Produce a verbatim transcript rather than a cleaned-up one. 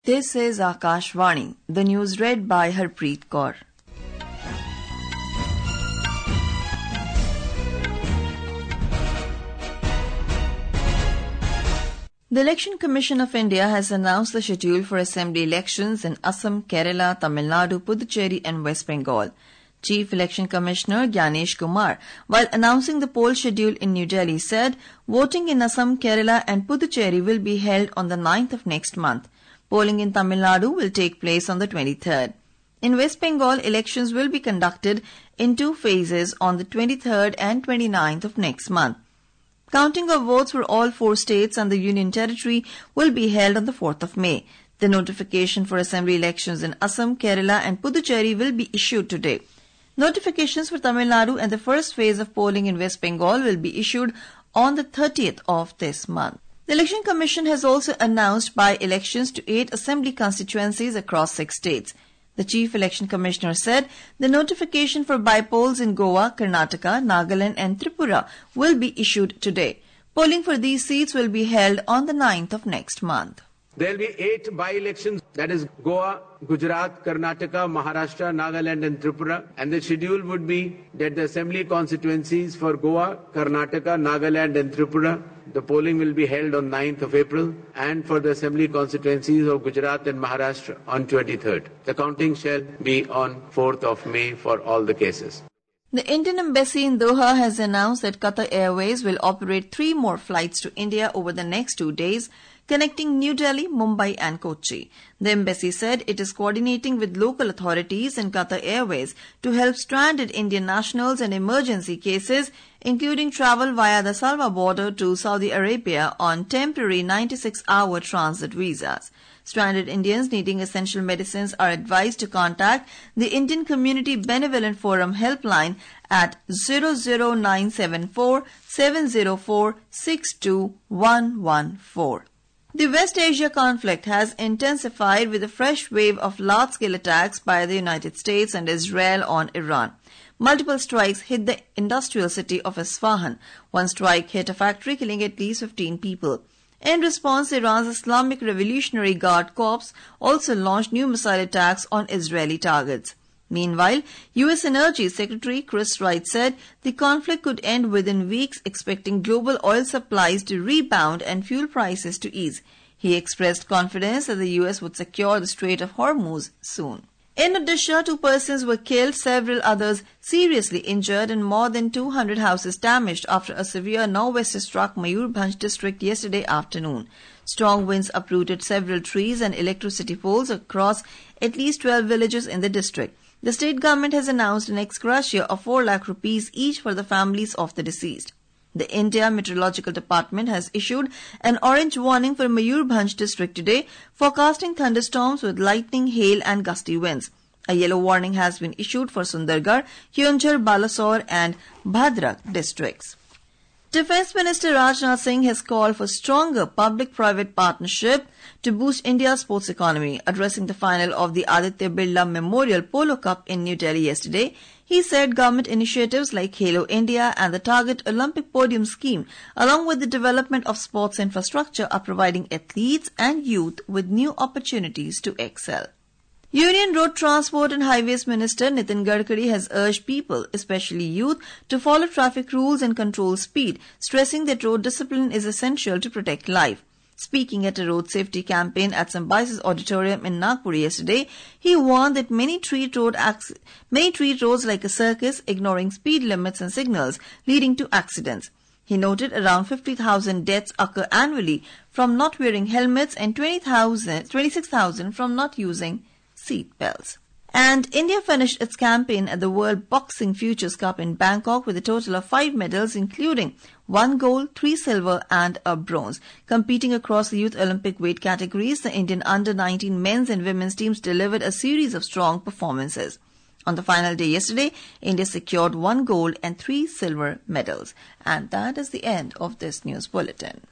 This is Akashvani, the news read by Harpreet Kaur. The Election Commission of India has announced the schedule for assembly elections in Assam, Kerala, Tamil Nadu, Puducherry and West Bengal. Chief Election Commissioner Gyanesh Kumar, while announcing the poll schedule in New Delhi, said voting in Assam, Kerala and Puducherry will be held on the ninth of next month. Polling in Tamil Nadu will take place on the twenty-third. In West Bengal, elections will be conducted in two phases on the twenty-third and twenty-ninth of next month. Counting of votes for all four states and the Union Territory will be held on the fourth of May. The notification for assembly elections in Assam, Kerala and Puducherry will be issued today. Notifications for Tamil Nadu and the first phase of polling in West Bengal will be issued on the thirtieth of this month. The Election Commission has also announced by-elections to eight assembly constituencies across six states. The Chief Election Commissioner said the notification for by-polls in Goa, Karnataka, Nagaland and Tripura will be issued today. Polling for these seats will be held on the ninth of next month. There will be eight by-elections, that is Goa, Gujarat, Karnataka, Maharashtra, Nagaland and Tripura. And the schedule would be that the assembly constituencies for Goa, Karnataka, Nagaland and Tripura, the polling will be held on ninth of April, and for the assembly constituencies of Gujarat and Maharashtra on twenty-third. The counting shall be on fourth of May for all the cases. The Indian Embassy in Doha has announced that Qatar Airways will operate three more flights to India over the next two days, connecting New Delhi, Mumbai and Kochi. The embassy said it is coordinating with local authorities and Qatar Airways to help stranded Indian nationals and emergency cases, including travel via the Salwa border to Saudi Arabia on temporary ninety-six hour transit visas. Stranded Indians needing essential medicines are advised to contact the Indian Community Benevolent Forum helpline at zero zero nine seven four seven zero four six two one one four. The West Asia conflict has intensified with a fresh wave of large-scale attacks by the United States and Israel on Iran. Multiple strikes hit the industrial city of Isfahan. One strike hit a factory, killing at least fifteen people. In response, Iran's Islamic Revolutionary Guard Corps also launched new missile attacks on Israeli targets. Meanwhile, U S Energy Secretary Chris Wright said the conflict could end within weeks, expecting global oil supplies to rebound and fuel prices to ease. He expressed confidence that the U S would secure the Strait of Hormuz soon. In Odisha, two persons were killed, several others seriously injured and more than two hundred houses damaged after a severe nor'wester struck Mayurbhanj district yesterday afternoon. Strong winds uprooted several trees and electricity poles across at least twelve villages in the district. The state government has announced an ex gratia of four lakh rupees each for the families of the deceased. The India Meteorological Department has issued an orange warning for Mayurbhanj district today, forecasting thunderstorms with lightning, hail and gusty winds. A yellow warning has been issued for Sundargarh, Keonjhar, Balasore and Bhadrak districts. Defence Minister Rajnath Singh has called for stronger public-private partnership to boost India's sports economy. Addressing the final of the Aditya Birla Memorial Polo Cup in New Delhi yesterday, he said government initiatives like Halo India and the Target Olympic Podium Scheme, along with the development of sports infrastructure, are providing athletes and youth with new opportunities to excel. Union Road Transport and Highways Minister Nitin Gadkari has urged people, especially youth, to follow traffic rules and control speed, stressing that road discipline is essential to protect life. Speaking at a road safety campaign at Symbiosis Auditorium in Nagpur yesterday, he warned that many treat, road ac- many treat roads like a circus, ignoring speed limits and signals, leading to accidents. He noted around fifty thousand deaths occur annually from not wearing helmets and twenty-six thousand from not using seat belts. And India finished its campaign at the World Boxing Futures Cup in Bangkok with a total of five medals, including one gold, three silver and a bronze. Competing across the youth Olympic weight categories, the Indian under nineteen men's and women's teams delivered a series of strong performances. On the final day yesterday, India secured one gold and three silver medals. And that is the end of this news bulletin.